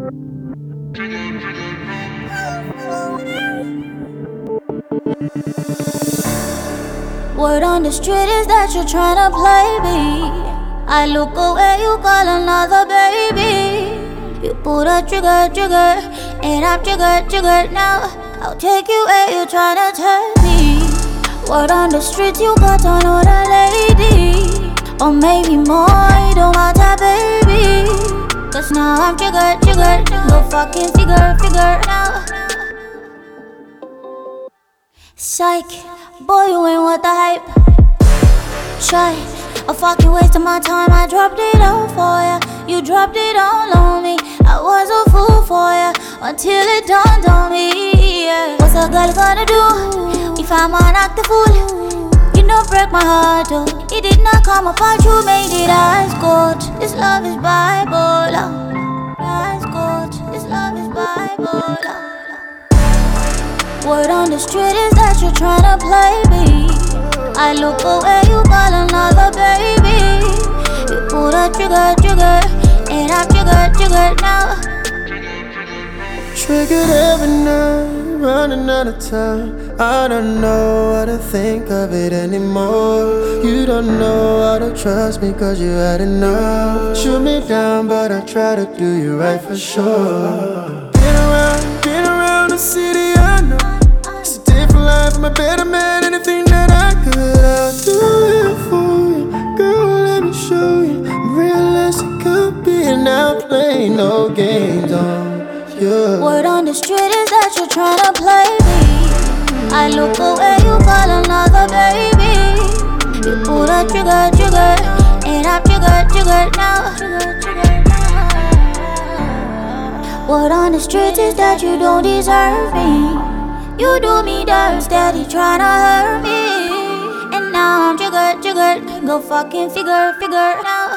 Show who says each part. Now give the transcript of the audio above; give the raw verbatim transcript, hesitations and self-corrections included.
Speaker 1: Word on the street is that you're tryna play me. I look away, you call another baby. You pull the trigger, trigger, and I'm triggered, triggered now. I'll take you where you're tryna take me. Word on the street, you got another lady. Or maybe more, it don't matter, baby. Cause now I'm triggered, triggered. Go fucking figure, figure now. Psych, boy, you ain't what the hype. Try, a fucking waste of my time. I dropped it all for ya. You dropped it all on me. I was a fool for ya until it dawned on me. Yeah. What's a girl gonna do if I'm an act the fool? You know, break my heart, though. It did not come apart. You made it ice cold. This love is bipolar. Ice cold. This love is bipolar. Word on the street is that you're tryna play me. I look away, you call another baby. You pull the trigger, trigger, and I'm triggered, triggered now.
Speaker 2: Triggered every night, running out of time. I don't know how to think of it anymore. You don't know how to trust me cause you had enough. Shoot me down but I try to do you right for sure. Been around, been around the city, I know. It's a different life, I'm a better man. Anything that I could, I'll do it for you. Girl, let me show you I'm real as it could be. And I'll play no games on you.
Speaker 1: Word on the street is that you're tryna play me. I look away, you call another baby. You pull the trigger, trigger, and I'm triggered, triggered now. Word on the street is that you don't deserve me. You do me dirt, steady tryna hurt me. And now I'm triggered, triggered. Go fucking figure, figure now.